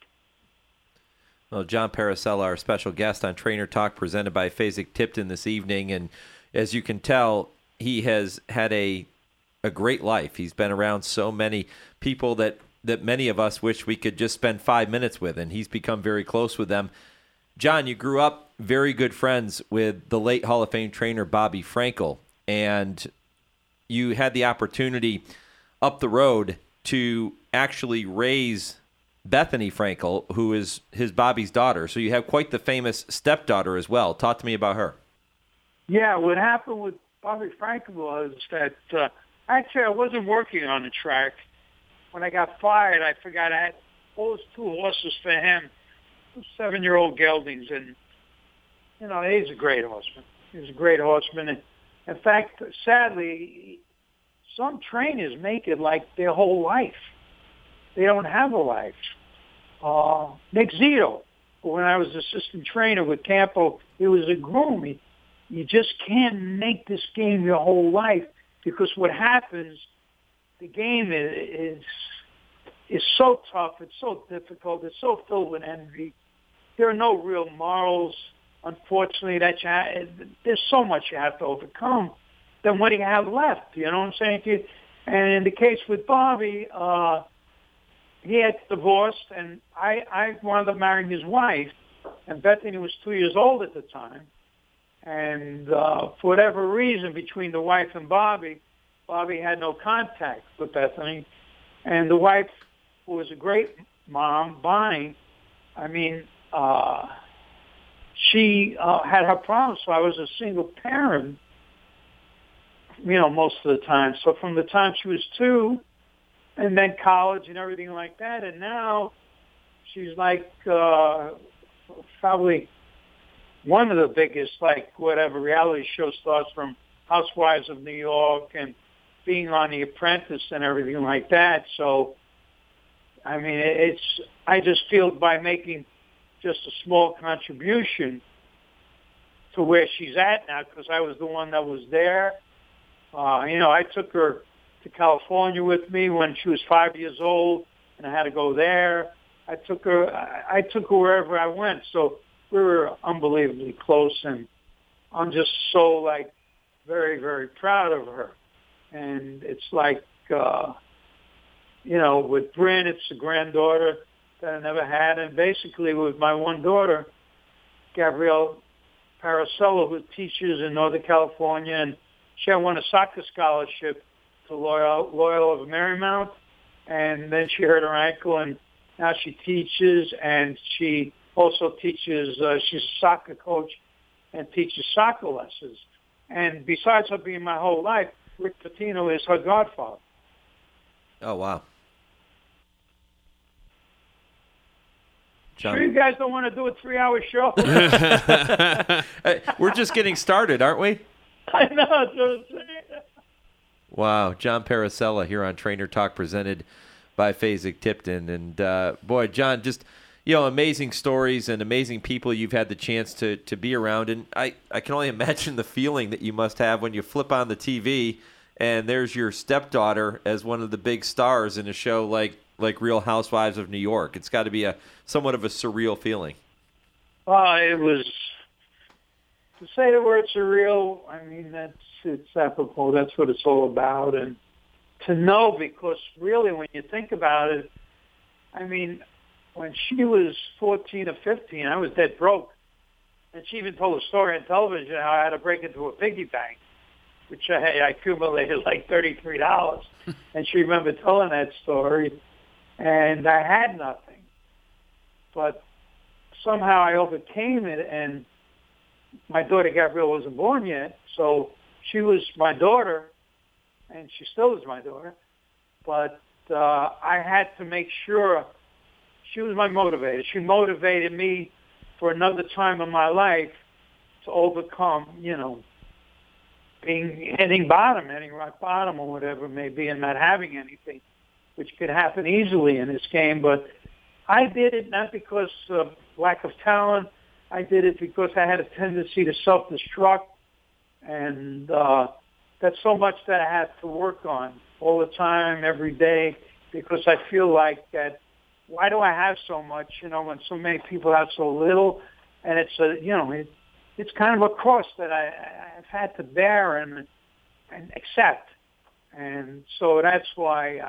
Speaker 7: Well, John Paracella, our special guest on Trainer Talk, presented by Fasig-Tipton this evening. And as you can tell, he has had a great life. He's been around so many people that many of us wish we could just spend 5 minutes with, and he's become very close with them. John, you grew up very good friends with the late Hall of Fame trainer Bobby Frankel, and you had the opportunity up the road to actually raise Bethany Frankel, who is Bobby's daughter. So you have quite the famous stepdaughter as well. Talk to me about her.
Speaker 9: Yeah, what happened with Bobby Frankel was that actually I wasn't working on the track. When I got fired, I forgot I had those 2 horses for him, 7-year-old geldings. And, you know, he's a great horseman. He's a great horseman. And in fact, sadly, some trainers make it like their whole life. They don't have a life. Nick Zito, when I was assistant trainer with Campo, he was a groom. You just can't make this game your whole life because what happens, the game is so tough. It's so difficult. It's so filled with envy. There are no real morals, unfortunately. There's so much you have to overcome. Then what do you have left? You know what I'm saying to you? And in the case with Bobby, he had divorced, and I wound up marrying his wife, and Bethany was 2 years old at the time. And for whatever reason, between the wife and Bobby had no contact with Bethany. And the wife, who was a great mom, Bonnie, I mean, she had her problems, so I was a single parent, you know, most of the time. So from the time she was 2, and then college and everything like that. And now she's like probably one of the biggest, like, whatever, reality show stars from Housewives of New York and being on The Apprentice and everything like that. So, I mean, I just feel by making just a small contribution to where she's at now, because I was the one that was there. You know, I took her to California with me when she was 5 years old, and I had to go there. I took her wherever I went. So we were unbelievably close, and I'm just so, like, very, very proud of her. And it's like, you know, with Bryn, it's a granddaughter that I never had. And basically with my one daughter, Gabrielle Paracella, who teaches in Northern California, and she had won a soccer scholarship to Loyola of Marymount, and then she hurt her ankle, and now she teaches, and she also teaches, she's a soccer coach and teaches soccer lessons. And besides her being my whole life, Rick Pitino is her godfather.
Speaker 7: Oh, wow. John.
Speaker 9: Sure you guys don't want to do a 3-hour show?
Speaker 7: We're just getting started, aren't we?
Speaker 9: I know.
Speaker 7: Wow. John Paracella here on Trainer Talk, presented by Fasig-Tipton. And, boy, John, just, amazing stories and amazing people you've had the chance to be around. And I can only imagine the feeling that you must have when you flip on the TV and there's your stepdaughter as one of the big stars in a show like Real Housewives of New York. It's got to be somewhat of a surreal feeling.
Speaker 9: It was, to say the word surreal, I mean, it's apropos. That's what it's all about. And to know, because really when you think about it, I mean, when she was 14 or 15, I was dead broke. And she even told a story on television how I had to break into a piggy bank, which I accumulated like $33. And she remembered telling that story. And I had nothing. But somehow I overcame it, and my daughter Gabrielle wasn't born yet, so she was my daughter, and she still is my daughter. But I had to make sure she was my motivator. She motivated me for another time in my life to overcome, hitting rock bottom or whatever it may be, and not having anything, which could happen easily in this game. But I did it not because of lack of talent. I did it because I had a tendency to self-destruct, and that's so much that I had to work on all the time, every day, because I feel like that, why do I have so much, when so many people have so little? And it's it's kind of a cross that I've had to bear and accept. And so that's why,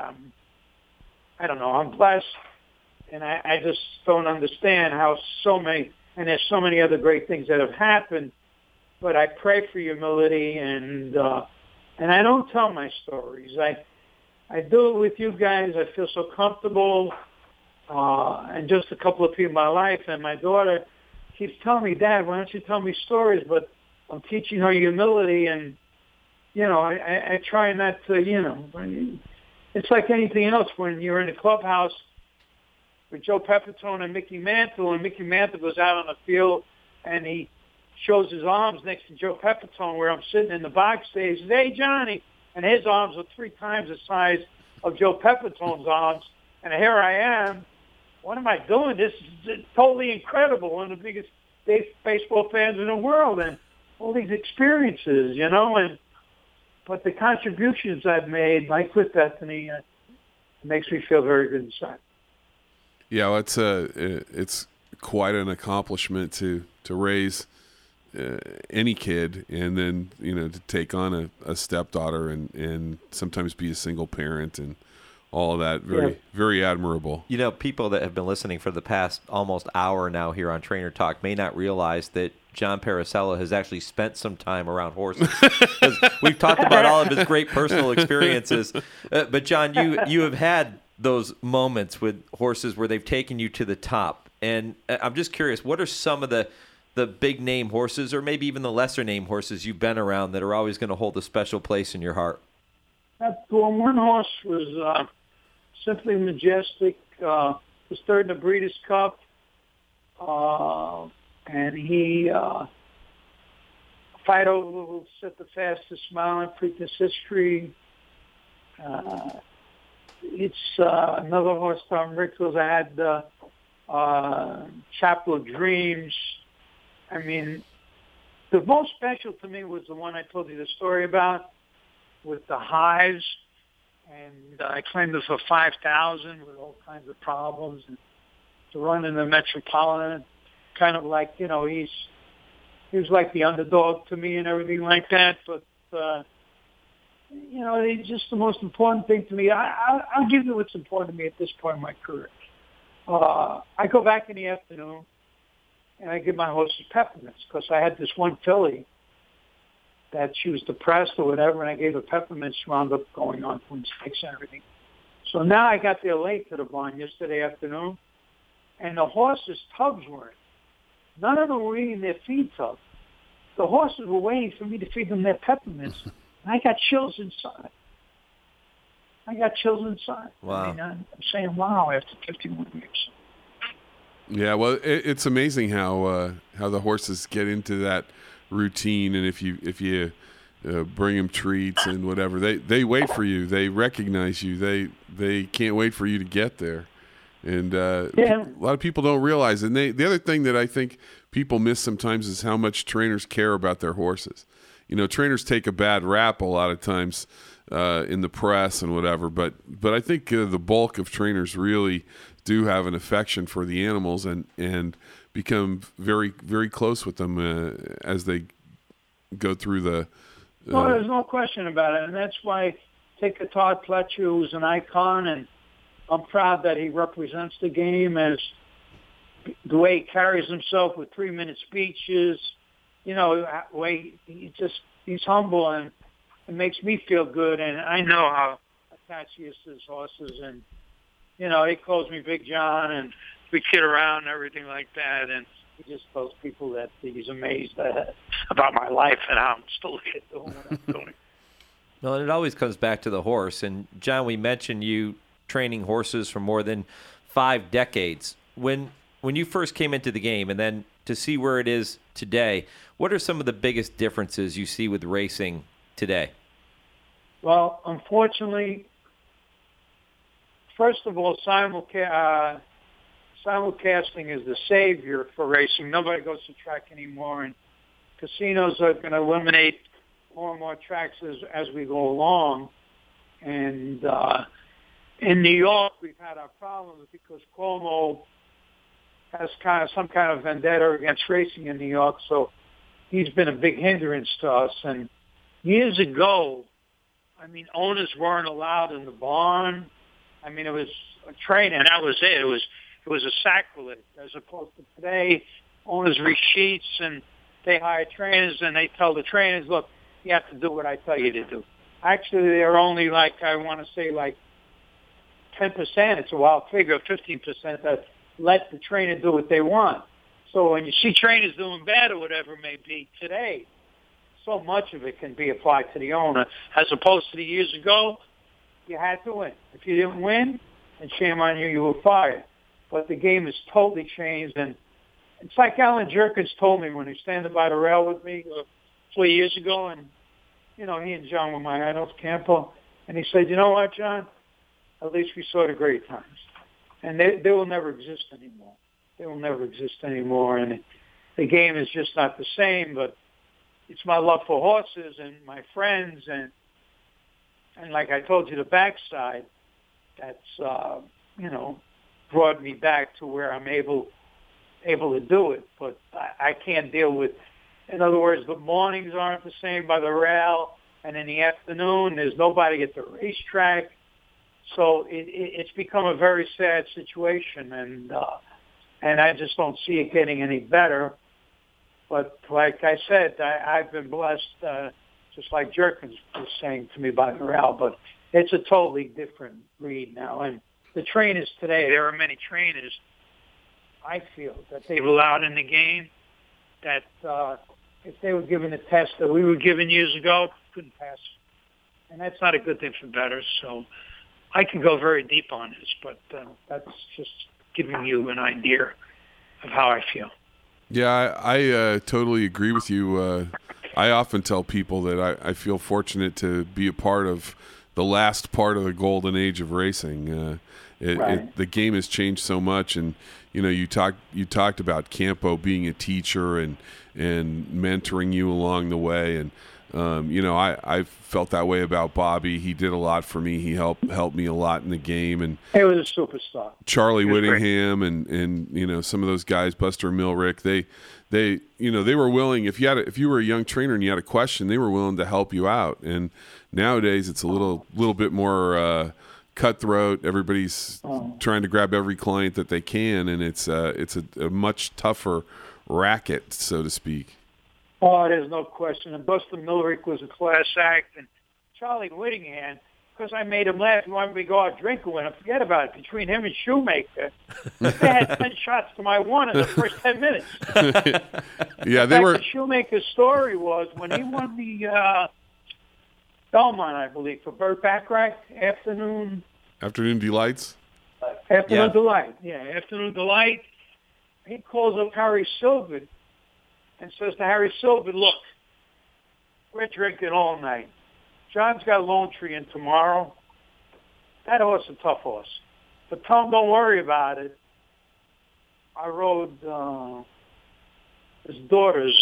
Speaker 9: I don't know, I'm blessed, and I just don't understand how and there's so many other great things that have happened, but I pray for humility, and I don't tell my stories. I do it with you guys. I feel so comfortable, and just a couple of people in my life, and my daughter keeps telling me, Dad, why don't you tell me stories? But I'm teaching her humility, and, I try not to, it's like anything else when you're in the clubhouse with Joe Pepitone and Mickey Mantle, and Mickey Mantle goes out on the field and he shows his arms next to Joe Pepitone where I'm sitting in the box stage. He says, hey, Johnny. And his arms are 3 times the size of Joe Pepitone's arms. And here I am. What am I doing? This is totally incredible. One of the biggest baseball fans in the world, and all these experiences, but the contributions I've made, like with Bethany, makes me feel very good inside.
Speaker 8: Yeah, well, it's quite an accomplishment to raise any kid, and then to take on a stepdaughter and sometimes be a single parent and all of that. Very admirable.
Speaker 7: People that have been listening for the past almost hour now here on Trainer Talk may not realize that John Paracella has actually spent some time around horses. We've talked about all of his great personal experiences. But, John, you have had those moments with horses where they've taken you to the top. And I'm just curious, what are some of the big-name horses, or maybe even the lesser-name horses you've been around that are always going to hold a special place in your heart?
Speaker 9: One horse was Simply Majestic. Was third in the Breeders' Cup. And he, Fido will set the fastest mile in Preakness history. It's another horse, Tom Rickles. I had Chapel of Dreams. I mean, the most special to me was the one I told you the story about with the hives. And I claimed it for $5,000 with all kinds of problems. And to run in the Metropolitan, kind of like, he was like the underdog to me and everything like that. But, it's just the most important thing to me. I'll give you what's important to me at this point in my career. I go back in the afternoon, and I give my horses peppermints because I had this one filly that she was depressed or whatever, and I gave her peppermints. She wound up going on twin stakes and everything. So now I got there late to the barn yesterday afternoon, and the horses' tubs weren't. None of them were eating their feed tub. The horses were waiting for me to feed them their peppermints. And I got chills inside.
Speaker 7: Wow.
Speaker 9: I mean, I'm saying, wow, after 51 years.
Speaker 8: Yeah, well, it's amazing how the horses get into that routine, and if you bring them treats and whatever, they wait for you. They recognize you. They can't wait for you to get there. And a lot of people don't realize. And the other thing that I think people miss sometimes is how much trainers care about their horses. You know, trainers take a bad rap a lot of times in the press and whatever, but I think the bulk of trainers really do have an affection for the animals and become very, very close with them as they go through the.
Speaker 9: Well, there's no question about it, and that's why take a Todd Pletcher, who's an icon, and I'm proud that he represents the game as the way he carries himself with 3-minute speeches. You know, the way he's humble, and it makes me feel good, and I know how attached he is to his horses, and you know, he calls me Big John, and we kid around and everything like that, and he just tells people that he's amazed about my life and how I'm still doing what I'm doing.
Speaker 7: No, and it always comes back to the horse. And John, we mentioned you training horses for more than 5 decades. When you first came into the game, and then to see where it is today, what are some of the biggest differences you see with racing today?
Speaker 9: Well, unfortunately, first of all, simulcasting is the savior for racing. Nobody goes to track anymore, and casinos are going to eliminate more and more tracks as we go along. And in New York, we've had our problems because Cuomo has some kind of vendetta against racing in New York, so he's been a big hindrance to us. And years ago, I mean, owners weren't allowed in the barn. I mean, it was a train, and that was it. It was a sacrilege, as opposed to today, owners read sheets, and they hire trainers, and they tell the trainers, look, you have to do what I tell you to do. Actually, they're only I want to say 10%. It's a wild figure, 15% that let the trainer do what they want. So when you see trainers doing bad or whatever it may be today, so much of it can be applied to the owner, as opposed to the years ago, you had to win. If you didn't win, then shame on you, you were fired. But the game has totally changed, and it's like Alan Jerkins told me when he was standing by the rail with me 4 years ago, and, you know, he and John were my idols, Campo, and he said, you know what, John, at least we saw the great times. And they will never exist anymore. They will never exist anymore, and the game is just not the same, but it's my love for horses and my friends, and like I told you, the backside that's, you know, brought me back to where I'm able to do it. But I can't deal with, in other words, the mornings aren't the same by the rail, and in the afternoon there's nobody at the racetrack. So it's become a very sad situation, and I just don't see it getting any better. But like I said, I've been blessed, just like Jerkins was saying to me by the rail, but it's a totally different breed now. And the trainers today, there are many trainers, I feel, that they've allowed in the game that if they were given a test that we were given years ago, couldn't pass. And that's not a good thing for bettors. So I can go very deep on this, but that's just giving you an idea of how I feel.
Speaker 8: Yeah, I totally agree with you. I often tell people that I feel fortunate to be a part of the last part of the golden age of racing. The game has changed so much, and you know, you talked about Campo being a teacher and mentoring you along the way, and you know, I felt that way about Bobby. He did a lot for me. He helped me a lot in the game, and
Speaker 9: he was a superstar.
Speaker 8: Charlie Whittingham and you know, some of those guys, Buster Milrick, they you know, they were willing. If you were a young trainer and you had a question, they were willing to help you out. And nowadays it's a little bit more cutthroat. Everybody's trying to grab every client that they can, and it's a much tougher racket, so to speak.
Speaker 9: Oh, there's no question. And Buster Millerick was a class act. And Charlie Whittingham, because I made him laugh, he wanted me to go out drinking with him. Forget about it. Between him and Shoemaker, they had 10 shots to my 1 in the first 10 minutes.
Speaker 8: Yeah, they were.
Speaker 9: The Shoemaker's story was when he won the Belmont, I believe, for Burt Bacharach, Afternoon
Speaker 8: Delights?
Speaker 9: Afternoon Delight. Yeah, Afternoon Delight. He calls up Harry Silver and says to Harry Silver, look, we're drinking all night. John's got Lone Tree in tomorrow. That horse is a tough horse. But tell him don't worry about it. I rode his daughter's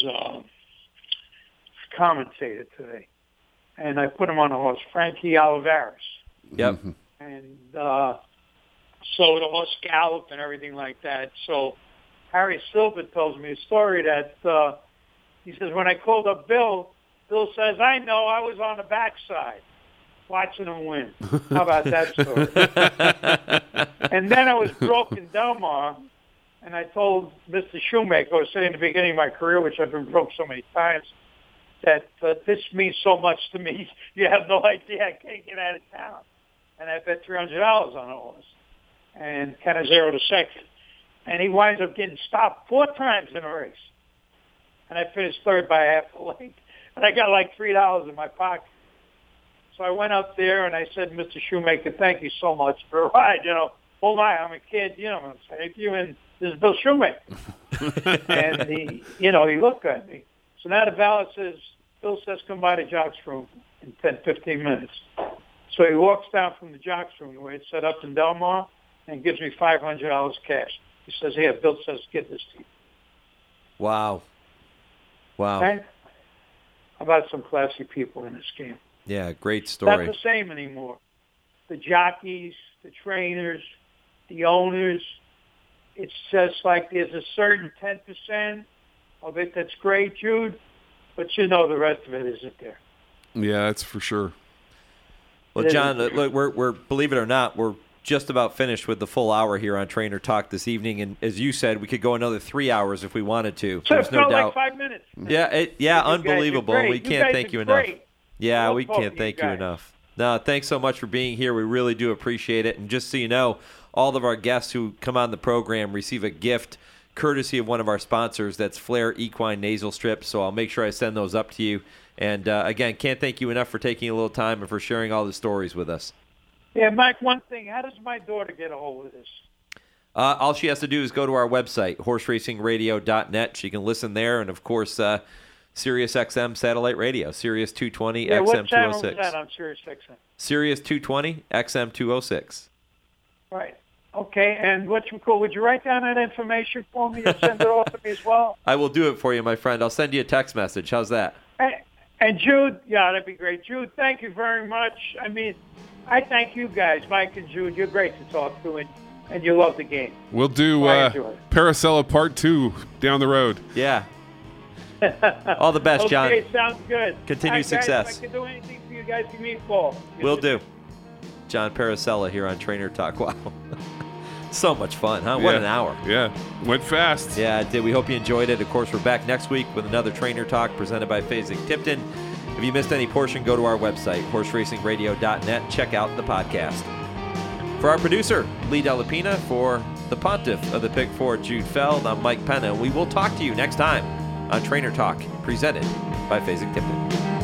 Speaker 9: commentator today. And I put him on the horse, Frankie Olivares.
Speaker 7: Yep.
Speaker 9: And so the horse galloped and everything like that. So Harry Silver tells me a story that he says, when I called up Bill says, I know, I was on the backside watching him win. How about that story? And then I was broke in Del Mar, and I told Mr. Shoemaker, I was saying in the beginning of my career, which I've been broke so many times, that this means so much to me. You have no idea. I can't get out of town. And I bet $300 on a horse. And Canizero the second. And he winds up getting stopped 4 times in a race. And I finished third by half a length. And I got like $3 in my pocket. So I went up there and I said, Mr. Shoemaker, thank you so much for a ride. You know, oh my, I'm a kid. You know, thank you. And this is Bill Shoemaker. And he looked at me. So now the ballot says, Bill says come by the jocks room in 10, 15 minutes. So he walks down from the jocks room where it's set up in Del Mar and gives me $500 cash. He says, here, Bill says, get this to you.
Speaker 7: Wow.
Speaker 9: Okay? How about some classy people in this game?
Speaker 7: Yeah, great story.
Speaker 9: Not the same anymore. The jockeys, the trainers, the owners, it's just like there's a certain 10% of it that's great, Jude, but you know the rest of it isn't there.
Speaker 8: Yeah, that's for sure.
Speaker 7: Well, John, look, we're believe it or not, we're just about finished with the full hour here on Trainer Talk this evening, and as you said, we could go another 3 hours if we wanted to.
Speaker 9: So
Speaker 7: There's
Speaker 9: it
Speaker 7: no
Speaker 9: felt
Speaker 7: doubt.
Speaker 9: like 5 minutes.
Speaker 7: Yeah, unbelievable. We can't thank you enough.
Speaker 9: Great.
Speaker 7: Yeah, we
Speaker 9: talking
Speaker 7: can't
Speaker 9: to you
Speaker 7: thank you
Speaker 9: guys.
Speaker 7: enough. No, thanks so much for being here. We really do appreciate it. And just so you know, all of our guests who come on the program receive a gift courtesy of one of our sponsors. That's Flair Equine Nasal Strips. So I'll make sure I send those up to you. And again, can't thank you enough for taking a little time and for sharing all the stories with us.
Speaker 9: Yeah, Mike, one thing. How does my daughter get a hold of this?
Speaker 7: All she has to do is go to our website, horseracingradio.net. She can listen there. And, of course, Sirius XM Satellite Radio, Sirius 220,
Speaker 9: Yeah,
Speaker 7: XM
Speaker 9: what channel
Speaker 7: 206.
Speaker 9: is that on Sirius XM?
Speaker 7: Sirius 220, XM 206.
Speaker 9: Right. Okay, and would you write down that information for me and send it off to me as well?
Speaker 7: I will do it for you, my friend. I'll send you a text message. How's that?
Speaker 9: And Jude, yeah, that'd be great. Jude, thank you very much. I mean, I thank you guys, Mike and Jude. You're great to talk to, and you love the game.
Speaker 8: We'll do Paracella Part 2 down the road.
Speaker 7: Yeah. All the best, John.
Speaker 9: Okay, sounds good.
Speaker 7: Continued
Speaker 9: All right,
Speaker 7: success.
Speaker 9: Guys, if I can do anything for you guys, give me a call.
Speaker 7: Will do. John Paracella here on Trainer Talk. Wow. So much fun, huh? What an hour.
Speaker 8: Yeah. Went fast.
Speaker 7: Yeah, it did. We hope you enjoyed it. Of course, we're back next week with another Trainer Talk presented by Fasig-Tipton. If you missed any portion, go to our website, horseracingradio.net. Check out the podcast. For our producer, Lee Delapina, for the pontiff of the Pick 4, Jude Feld, I'm Mike Penna. We will talk to you next time on Trainer Talk, presented by Fasig-Tipton.